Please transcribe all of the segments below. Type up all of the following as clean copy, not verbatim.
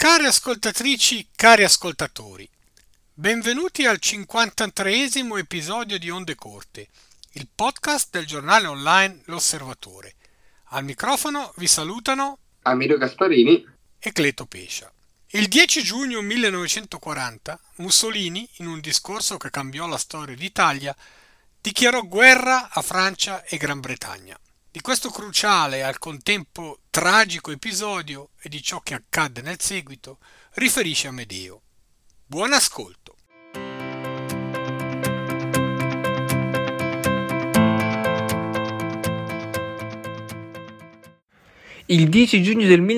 Care ascoltatrici, cari ascoltatori, benvenuti al 53esimo episodio di Onde Corte, il podcast del giornale online L'Osservatore. Al microfono vi salutano Amiro Gasparini e Cleto Pescia. Il 10 giugno 1940 Mussolini, in un discorso che cambiò la storia d'Italia, dichiarò guerra a Francia e Gran Bretagna. Di questo cruciale e al contempo tragico episodio e di ciò che accadde nel seguito riferisce Amedeo. Buon ascolto. Il 10 giugno del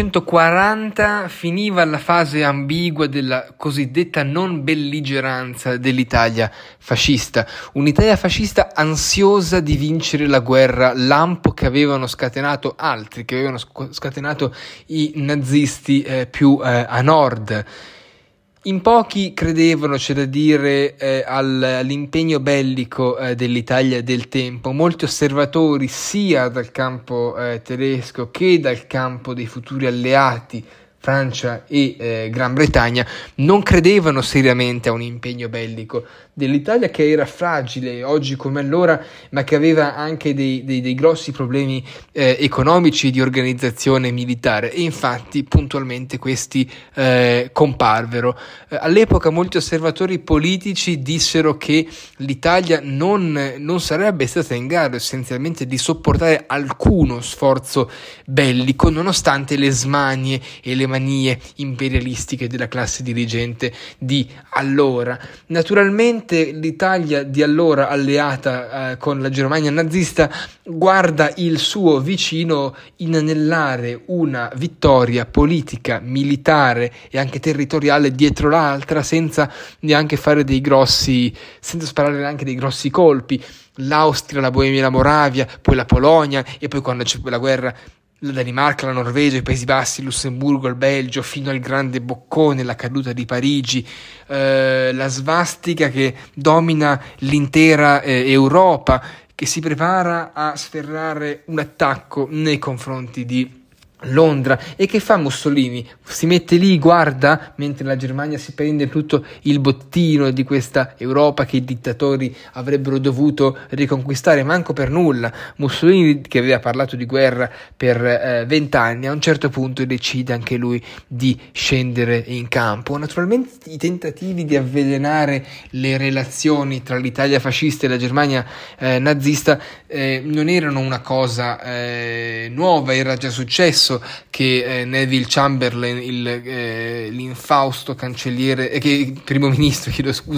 1940 finiva la fase ambigua della cosiddetta non belligeranza dell'Italia fascista, un'Italia fascista ansiosa di vincere la guerra lampo che avevano scatenato altri, che avevano scatenato i nazisti più a nord. In pochi credevano, c'è da dire, all'impegno bellico dell'Italia del tempo. Molti osservatori, sia dal campo tedesco che dal campo dei futuri alleati, Francia e Gran Bretagna, non credevano seriamente a un impegno bellico dell'Italia, che era fragile oggi come allora, ma che aveva anche dei grossi problemi economici di organizzazione militare, e infatti puntualmente questi comparvero. All'epoca molti osservatori politici dissero che l'Italia non sarebbe stata in grado essenzialmente di sopportare alcuno sforzo bellico, nonostante le smanie e le manie imperialistiche della classe dirigente di allora. Naturalmente l'Italia di allora, alleata con la Germania nazista, guarda il suo vicino inanellare una vittoria politica, militare e anche territoriale dietro l'altra, senza neanche senza sparare neanche dei grossi colpi. L'Austria, la Boemia e la Moravia, poi la Polonia, e poi quando c'è la guerra la Danimarca, la Norvegia, i Paesi Bassi, il Lussemburgo, il Belgio, fino al grande boccone, la caduta di Parigi, la svastica che domina l'intera Europa, che si prepara a sferrare un attacco nei confronti di Londra. E che fa Mussolini? Si mette lì, guarda, mentre la Germania si prende tutto il bottino di questa Europa che i dittatori avrebbero dovuto riconquistare. Manco per nulla. Mussolini, che aveva parlato di guerra per 20 anni, a un certo punto decide anche lui di scendere in campo. Naturalmente i tentativi di avvelenare le relazioni tra l'Italia fascista e la Germania nazista non erano una cosa nuova, era già successo che Neville Chamberlain, l'infausto cancelliere, primo ministro,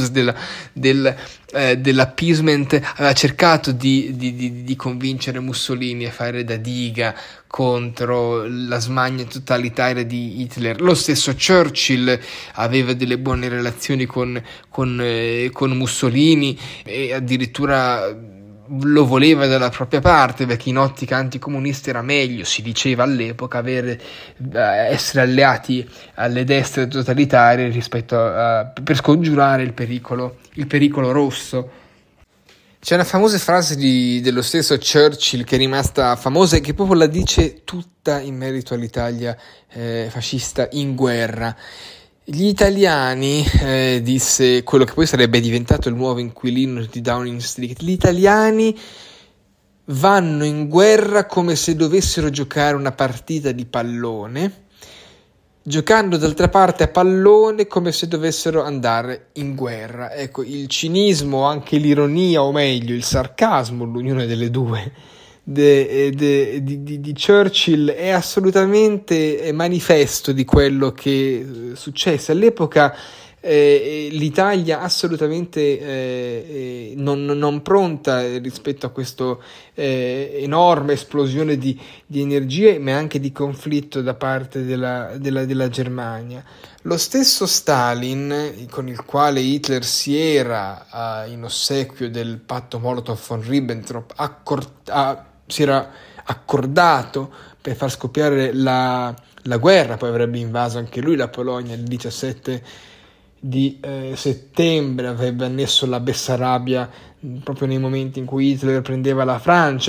dell'appeasement, aveva cercato di convincere Mussolini a fare da diga contro la smania totalitaria di Hitler. Lo stesso Churchill aveva delle buone relazioni con Mussolini, e addirittura lo voleva dalla propria parte, perché in ottica anticomunista era meglio, si diceva all'epoca, essere alleati alle destre totalitarie per scongiurare il pericolo rosso. C'è una famosa frase dello stesso Churchill che è rimasta famosa e che proprio la dice tutta in merito all'Italia fascista in guerra. Gli italiani, disse quello che poi sarebbe diventato il nuovo inquilino di Downing Street, gli italiani vanno in guerra come se dovessero giocare una partita di pallone, giocando d'altra parte a pallone come se dovessero andare in guerra. Ecco, il cinismo, anche l'ironia, o meglio il sarcasmo, l'unione delle due, di Churchill è assolutamente manifesto di quello che successe all'epoca. L'Italia assolutamente non pronta rispetto a questo enorme esplosione di energie, ma anche di conflitto da parte della Germania. Lo stesso Stalin, con il quale Hitler si era in ossequio del patto Molotov-Ribbentrop si era accordato per far scoppiare la guerra, poi avrebbe invaso anche lui la Polonia il 17 di settembre, avrebbe annesso la Bessarabia proprio nei momenti in cui Hitler prendeva la Francia.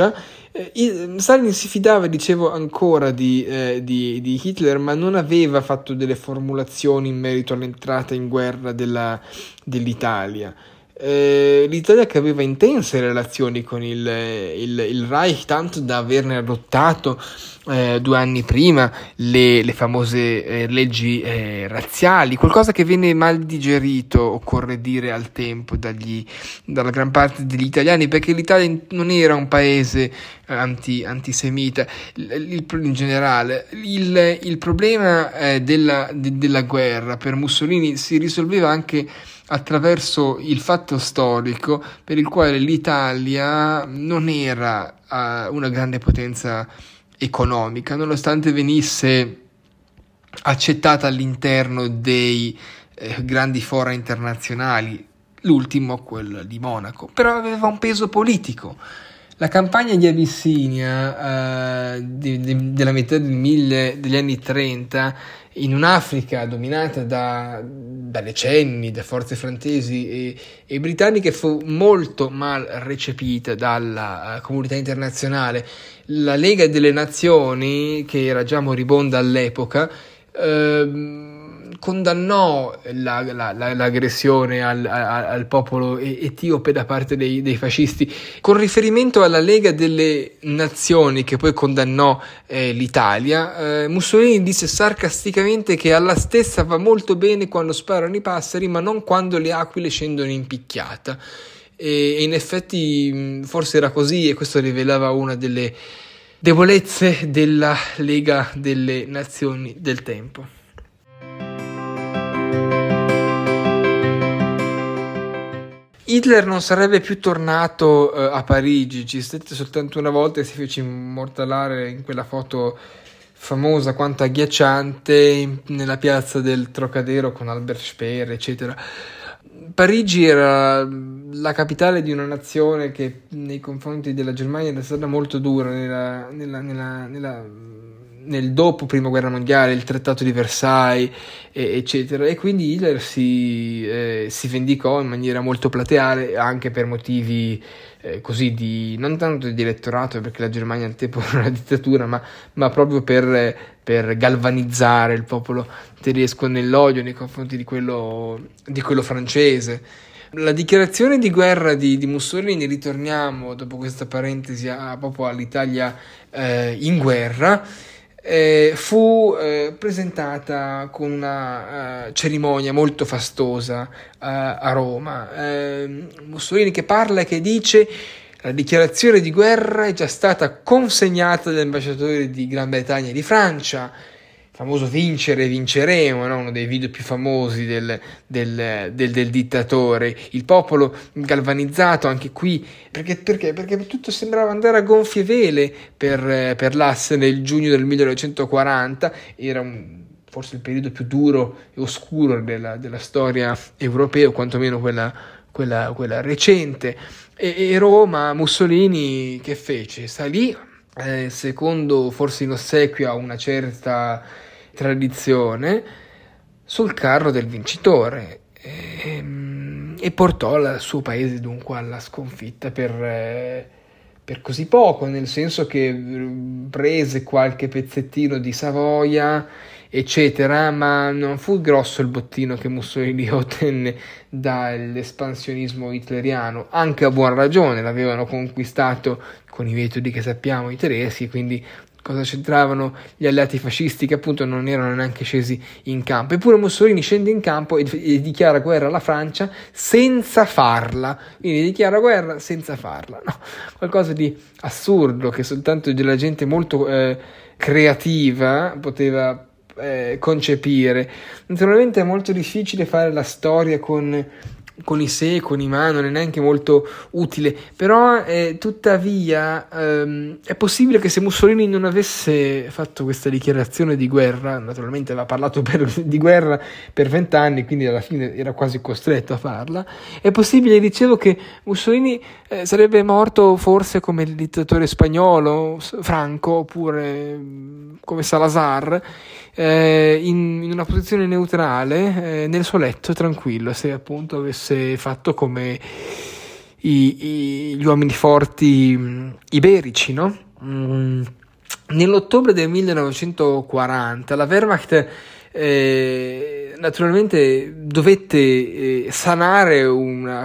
Stalin si fidava, dicevo, ancora di Hitler, ma non aveva fatto delle formulazioni in merito all'entrata in guerra dell'Italia. L'Italia, che aveva intense relazioni con il Reich, tanto da averne adottato 2 anni prima le famose leggi razziali, qualcosa che venne mal digerito, occorre dire, al tempo dalla gran parte degli italiani, perché l'Italia non era un paese antisemita in generale. Il problema della guerra per Mussolini si risolveva anche attraverso il fatto storico per il quale l'Italia non era una grande potenza economica, nonostante venisse accettata all'interno dei grandi fora internazionali, l'ultimo quello di Monaco, però aveva un peso politico. La campagna di Abissinia della metà degli anni 30, in un'Africa dominata da decenni da forze francesi e britanniche, fu molto mal recepita dalla comunità internazionale. La Lega delle Nazioni, che era già moribonda all'epoca, condannò l'aggressione al popolo etiope da parte dei fascisti. Con riferimento alla Lega delle Nazioni, che poi condannò l'Italia, Mussolini disse sarcasticamente che alla stessa va molto bene quando sparano i passeri, ma non quando le aquile scendono in picchiata. E in effetti forse era così, e questo rivelava una delle debolezze della Lega delle Nazioni del tempo. Hitler non sarebbe più tornato a Parigi, ci stette soltanto una volta e si fece immortalare in quella foto famosa quanto agghiacciante nella piazza del Trocadero con Albert Speer, eccetera. Parigi era la capitale di una nazione che nei confronti della Germania era stata molto dura nel dopo Prima Guerra Mondiale, il Trattato di Versailles, eccetera, e quindi Hitler si vendicò in maniera molto plateale, anche per motivi così non tanto di elettorato, perché la Germania al tempo era una dittatura, ma proprio per galvanizzare il popolo tedesco nell'odio nei confronti di quello francese. La dichiarazione di guerra di Mussolini, ritorniamo dopo questa parentesi proprio all'Italia in guerra, fu presentata con una cerimonia molto fastosa a Roma. Mussolini che parla e che dice: la dichiarazione di guerra è già stata consegnata dagli ambasciatori di Gran Bretagna e di Francia. Famoso vincere, vinceremo, no? Uno dei video più famosi del dittatore. Il popolo galvanizzato anche qui, perché tutto sembrava andare a gonfie vele per l'asse nel giugno del 1940. Era forse il periodo più duro e oscuro della storia europea, o quantomeno quella recente. E Roma, Mussolini che fece? Salì, secondo forse in ossequio a una certa tradizione, sul carro del vincitore e portò il suo paese dunque alla sconfitta per così poco, nel senso che prese qualche pezzettino di Savoia, eccetera, ma non fu grosso il bottino che Mussolini ottenne dall'espansionismo hitleriano. Anche a buona ragione, l'avevano conquistato con i metodi che sappiamo i tedeschi, quindi cosa c'entravano gli alleati fascisti, che appunto non erano neanche scesi in campo? Eppure Mussolini scende in campo e dichiara guerra alla Francia senza farla. Quindi dichiara guerra senza farla, no? Qualcosa di assurdo che soltanto della gente molto creativa poteva concepire. Naturalmente è molto difficile fare la storia con i se e con i ma, non è neanche molto utile, però tuttavia è possibile che se Mussolini non avesse fatto questa dichiarazione di guerra, naturalmente aveva parlato di guerra per 20 anni, quindi alla fine era quasi costretto a farla, è possibile, dicevo, che Mussolini sarebbe morto forse come il dittatore spagnolo Franco, oppure come Salazar, in una posizione neutrale, nel suo letto tranquillo, se appunto avesse fatto come gli uomini forti iberici, no? Nell'ottobre del 1940 la Wehrmacht naturalmente dovette sanare una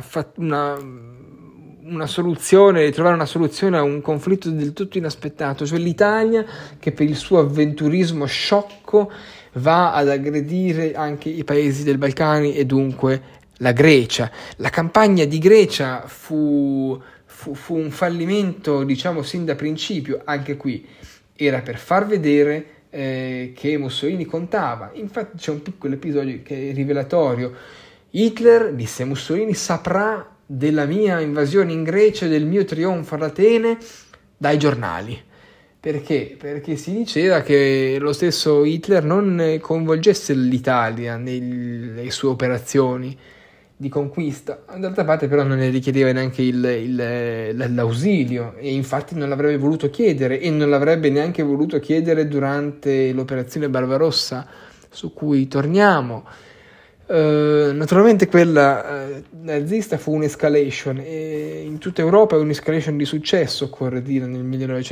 soluzione, trovare una soluzione a un conflitto del tutto inaspettato, cioè l'Italia che per il suo avventurismo sciocco va ad aggredire anche i paesi del Balcani e dunque la Grecia. La campagna di Grecia fu un fallimento, diciamo, sin da principio. Anche qui era per far vedere che Mussolini contava. Infatti c'è un piccolo episodio che è rivelatorio. Hitler disse: Mussolini saprà della mia invasione in Grecia e del mio trionfo ad Atene dai giornali. Perché? Perché si diceva che lo stesso Hitler non coinvolgesse l'Italia nelle sue operazioni di conquista. D'altra parte però non ne richiedeva neanche l'ausilio, e infatti non l'avrebbe voluto chiedere, e non l'avrebbe neanche voluto chiedere durante l'operazione Barbarossa, su cui torniamo. Naturalmente quella nazista fu un'escalation, e in tutta Europa è un'escalation di successo, occorre dire, nel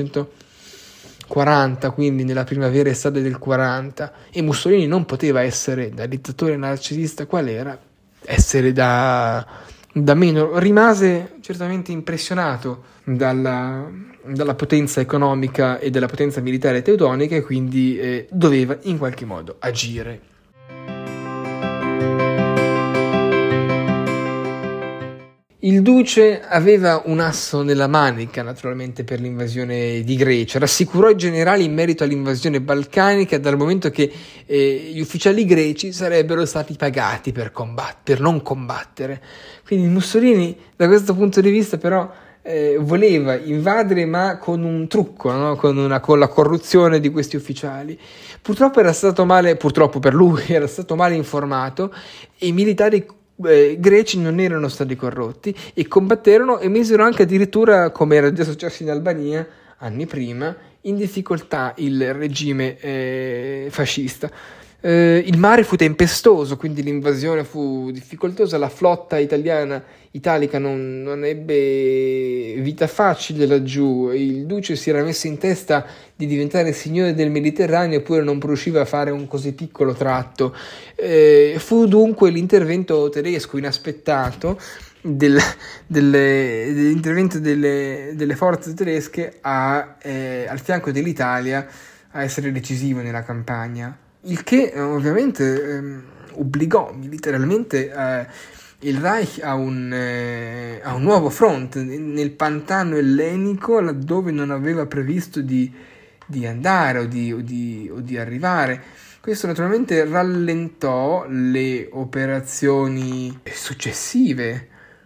1940, quindi nella primavera estate del 40, e Mussolini non poteva essere, da dittatore narcisista qual era, essere da meno. Rimase certamente impressionato dalla potenza economica e dalla potenza militare teutonica, e quindi doveva in qualche modo agire. Il duce aveva un asso nella manica, naturalmente, per l'invasione di Grecia. Rassicurò i generali in merito all'invasione balcanica, dal momento che gli ufficiali greci sarebbero stati pagati per non combattere. Quindi Mussolini, da questo punto di vista, però, voleva invadere, ma con un trucco, no? con la corruzione di questi ufficiali. Purtroppo per lui era stato male informato, e i militari greci non erano stati corrotti e combatterono e misero anche addirittura, come era già successo in Albania anni prima, in difficoltà il regime fascista. Il mare fu tempestoso, quindi l'invasione fu difficoltosa. La flotta italica non ebbe vita facile laggiù. Il duce si era messo in testa di diventare signore del Mediterraneo, eppure non riusciva a fare un così piccolo tratto. Fu dunque l'intervento tedesco inaspettato dell'intervento delle forze tedesche al fianco dell'Italia a essere decisivo nella campagna. Il che ovviamente obbligò militarmente il Reich a un nuovo fronte nel pantano ellenico, laddove non aveva previsto di andare o di arrivare. Questo naturalmente rallentò le operazioni successive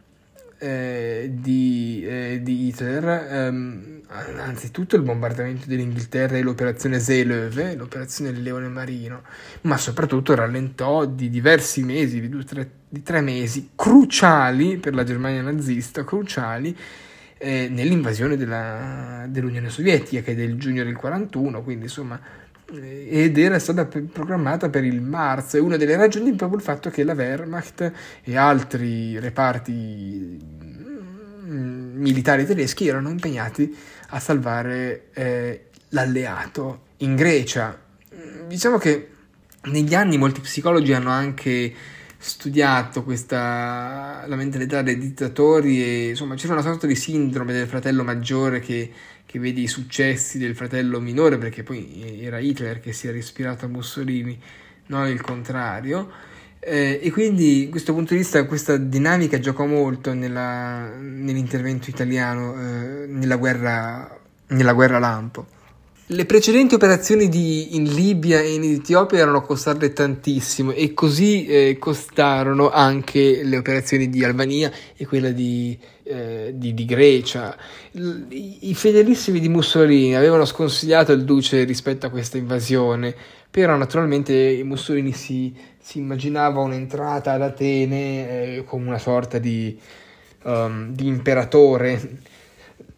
di Hitler, anzitutto il bombardamento dell'Inghilterra e l'operazione Seelöwe, l'operazione del Leone Marino, ma soprattutto rallentò di diversi mesi, di 3 mesi cruciali per la Germania nazista, nell'invasione dell'Unione Sovietica, che è del giugno del 41, quindi insomma, ed era stata programmata per il marzo. E una delle ragioni è proprio il fatto che la Wehrmacht e altri reparti militari tedeschi erano impegnati a salvare l'alleato in Grecia. Diciamo che negli anni molti psicologi hanno anche studiato la mentalità dei dittatori, e insomma c'era una sorta di sindrome del fratello maggiore che vede i successi del fratello minore, perché poi era Hitler che si era ispirato a Mussolini, non il contrario, e quindi da questo punto di vista questa dinamica giocò molto nell'intervento italiano nella guerra lampo. Le precedenti operazioni in Libia e in Etiopia erano costate tantissimo, e così costarono anche le operazioni di Albania e quella di Grecia. I fedelissimi di Mussolini avevano sconsigliato il duce rispetto a questa invasione, però naturalmente Mussolini si immaginava un'entrata ad Atene come una sorta di imperatore.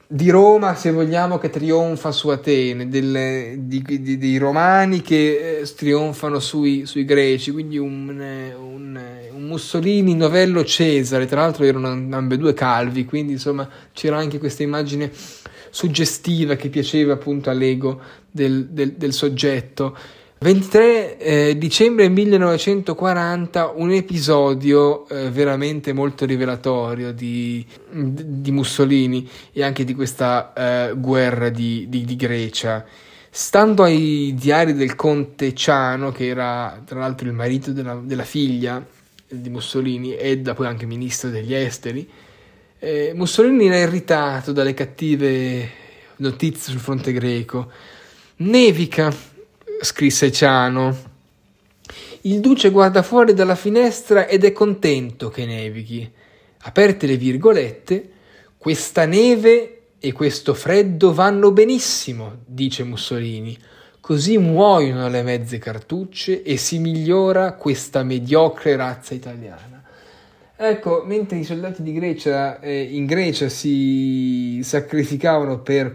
di Roma, se vogliamo, che trionfa su Atene, dei romani che trionfano sui greci, quindi un Mussolini novello Cesare, tra l'altro erano ambedue calvi, quindi insomma c'era anche questa immagine suggestiva che piaceva appunto all'ego del soggetto. 23 dicembre 1940, un episodio veramente molto rivelatorio di Mussolini e anche di questa guerra di Grecia. Stando ai diari del conte Ciano, che era tra l'altro il marito della figlia di Mussolini e poi anche ministro degli esteri, Mussolini era irritato dalle cattive notizie sul fronte greco. Nevica, scrisse Ciano. Il duce guarda fuori dalla finestra ed è contento che nevichi. Aperte le virgolette, questa neve e questo freddo vanno benissimo, dice Mussolini. Così muoiono le mezze cartucce e si migliora questa mediocre razza italiana. Ecco, mentre i soldati di Grecia in Grecia si sacrificavano per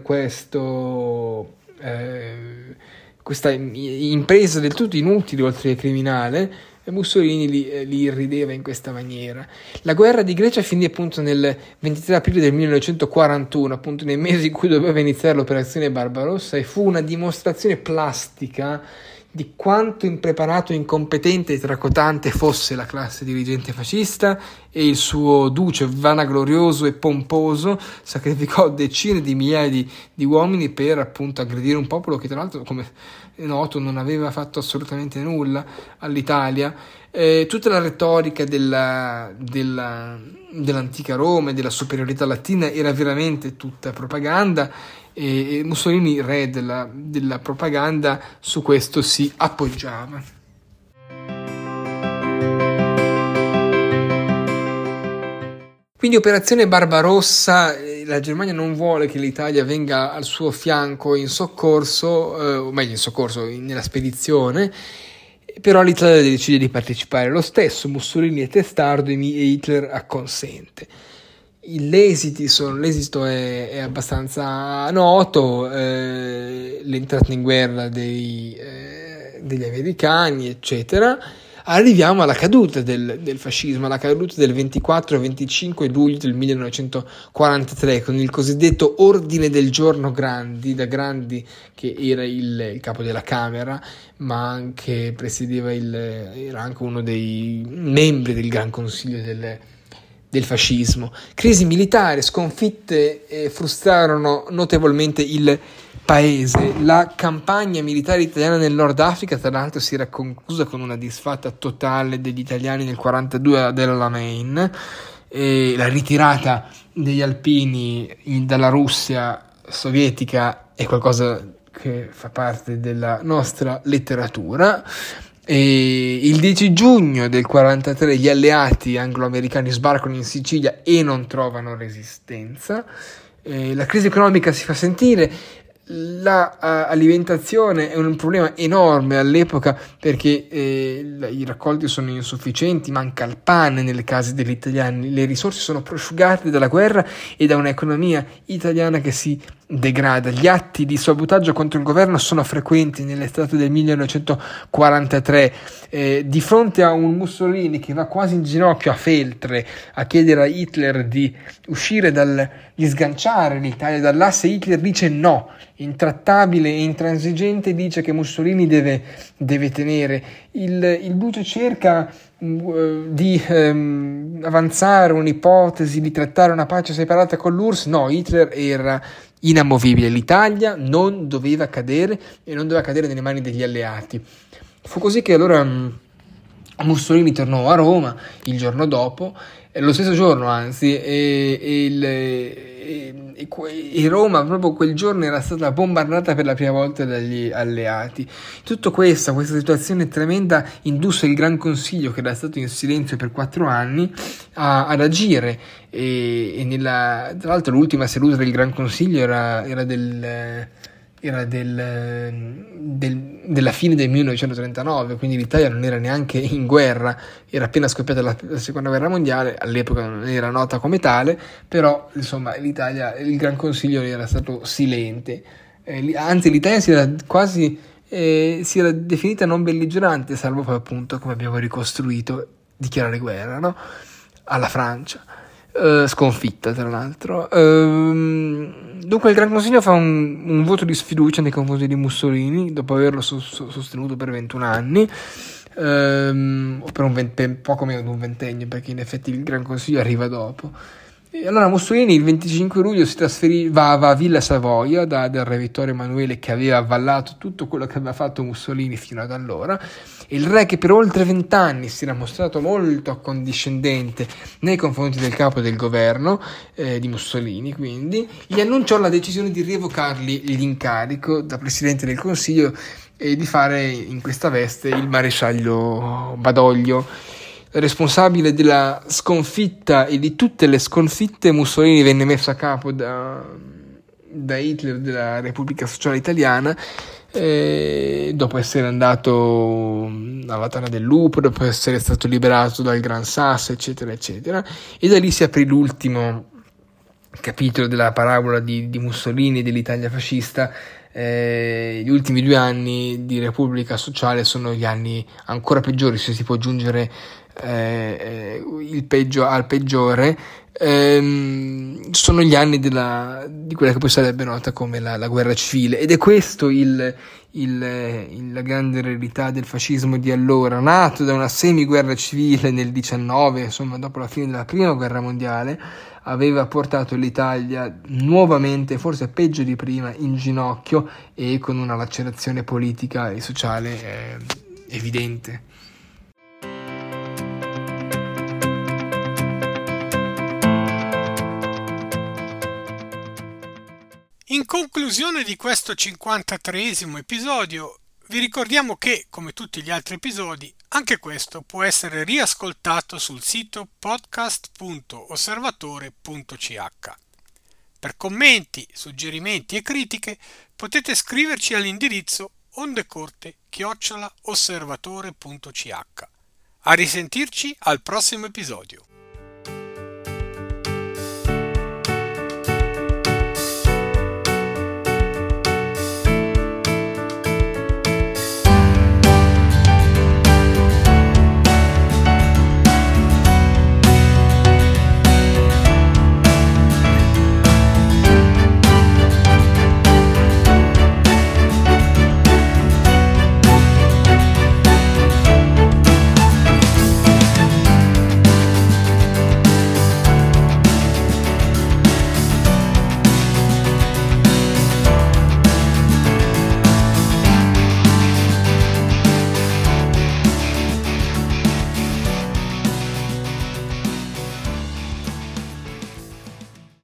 questa impresa del tutto inutile oltre che criminale, Mussolini li irrideva in questa maniera. La guerra di Grecia finì appunto nel 23 aprile del 1941, appunto nei mesi in cui doveva iniziare l'operazione Barbarossa, e fu una dimostrazione plastica di quanto impreparato, incompetente e tracotante fosse la classe dirigente fascista, e il suo duce vanaglorioso e pomposo sacrificò decine di migliaia di uomini per appunto aggredire un popolo che tra l'altro, come è noto, non aveva fatto assolutamente nulla all'Italia. Tutta la retorica dell'antica Roma e della superiorità latina era veramente tutta propaganda, e Mussolini, re della propaganda, su questo si appoggiava. Quindi operazione Barbarossa, la Germania non vuole che l'Italia venga al suo fianco in soccorso, o meglio in soccorso, nella spedizione, però l'Italia decide di partecipare lo stesso. Mussolini è testardo e Hitler acconsente. L'esito è abbastanza noto, l'entrata in guerra degli americani, eccetera. Arriviamo alla caduta del fascismo, alla caduta del 24-25 luglio del 1943, con il cosiddetto Ordine del Giorno Grandi, da Grandi che era il capo della Camera, ma anche era anche uno dei membri del Gran Consiglio del fascismo. Crisi militare, sconfitte frustrarono notevolmente il paese. La campagna militare italiana nel Nord Africa, tra l'altro, si era conclusa con una disfatta totale degli italiani nel 1942 dell'Alamein, e la ritirata degli alpini dalla Russia sovietica è qualcosa che fa parte della nostra letteratura. E il 10 giugno del 1943 gli alleati anglo-americani sbarcano in Sicilia e non trovano resistenza. La crisi economica si fa sentire. L'alimentazione è un problema enorme all'epoca, perché i raccolti sono insufficienti, manca il pane nelle case degli italiani, le risorse sono prosciugate dalla guerra e da un'economia italiana che si degrada. Gli atti di sabotaggio contro il governo sono frequenti nell'estate del 1943, di fronte a un Mussolini che va quasi in ginocchio a Feltre a chiedere a Hitler di uscire di sganciare l'Italia dall'asse. Hitler dice no, intrattabile e intransigente, dice che Mussolini deve tenere. Il duce cerca di avanzare un'ipotesi di trattare una pace separata con l'URSS. No, Hitler era inamovibile. L'Italia non doveva cadere, e non doveva cadere nelle mani degli alleati. Fu così che allora Mussolini tornò a Roma il giorno dopo, lo stesso giorno anzi, e Roma proprio quel giorno era stata bombardata per la prima volta dagli alleati. Tutto questa situazione tremenda indusse il Gran Consiglio, che era stato in silenzio per 4 anni, ad agire, e tra l'altro l'ultima seduta del Gran Consiglio era del della fine del 1939, quindi l'Italia non era neanche in guerra, era appena scoppiata la seconda guerra mondiale, all'epoca non era nota come tale, però insomma l'Italia, il Gran Consiglio era stato silente, anzi l'Italia si era definita non belligerante, salvo poi appunto, come abbiamo ricostruito, dichiarare guerra, no? Alla Francia. Sconfitta tra l'altro. Dunque il Gran Consiglio fa un voto di sfiducia nei confronti di Mussolini dopo averlo sostenuto per 21 anni, o per poco meno di un ventennio, perché in effetti il Gran Consiglio arriva dopo. E allora Mussolini il 25 luglio va a Villa Savoia dal re Vittorio Emanuele, che aveva avallato tutto quello che aveva fatto Mussolini fino ad allora. Il re, che per oltre 20 anni si era mostrato molto accondiscendente nei confronti del capo del governo, di Mussolini, quindi gli annunciò la decisione di rievocargli l'incarico da Presidente del Consiglio e di fare in questa veste il maresciallo Badoglio. Responsabile della sconfitta e di tutte le sconfitte, Mussolini venne messo a capo da Hitler della Repubblica Sociale Italiana, dopo essere andato alla Tana del Lupo, dopo essere stato liberato dal Gran Sasso, eccetera eccetera, e da lì si aprì l'ultimo capitolo della parabola di Mussolini e dell'Italia fascista. Gli ultimi 2 anni di Repubblica Sociale sono gli anni ancora peggiori, se si può aggiungere il peggio al peggiore. Sono gli anni di quella che poi sarebbe nota come la guerra civile, ed è questo la grande eredità del fascismo di allora, nato da una semi-guerra civile nel 19, insomma dopo la fine della prima guerra mondiale, aveva portato l'Italia nuovamente, forse peggio di prima, in ginocchio e con una lacerazione politica e sociale evidente. In conclusione di questo 53esimo episodio, vi ricordiamo che, come tutti gli altri episodi, anche questo può essere riascoltato sul sito podcast.osservatore.ch. Per commenti, suggerimenti e critiche potete scriverci all'indirizzo ondecorte@osservatore.ch. A risentirci al prossimo episodio.